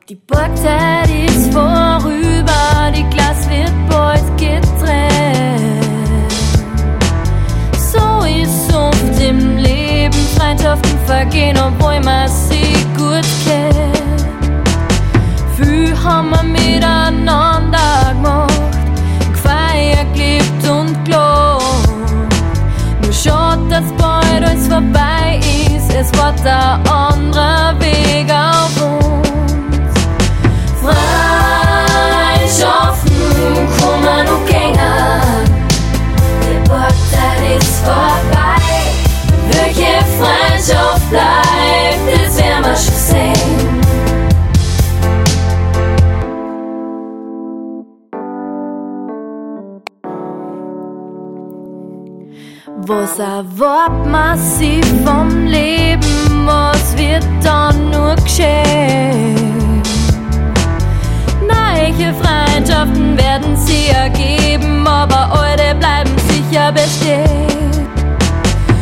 Die Borgzeit ist vorüber, die Glas wird bald getrennt. So ist oft im Leben, Freundschaften vergehen, obwohl man sie gut kennt. Viel haben wir miteinander gemacht, gefeiert, gelebt und gelacht. Nur schade, dass bald alles vorbei ist, es war der andere Weg auf uns. Freundschaften kommen und gehen, die Borgzeit ist vorbei. Welche Freundschaft bleibt, das werden wir schon sehen. Was erwartet man sich vom Leben, was wird dann nur geschehen? Neue Freundschaften werden sie ergeben, aber alte bleiben sicher bestehen.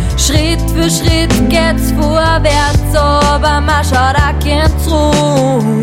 Schritt für Schritt geht's vorwärts, aber man schaut auch gern zurück.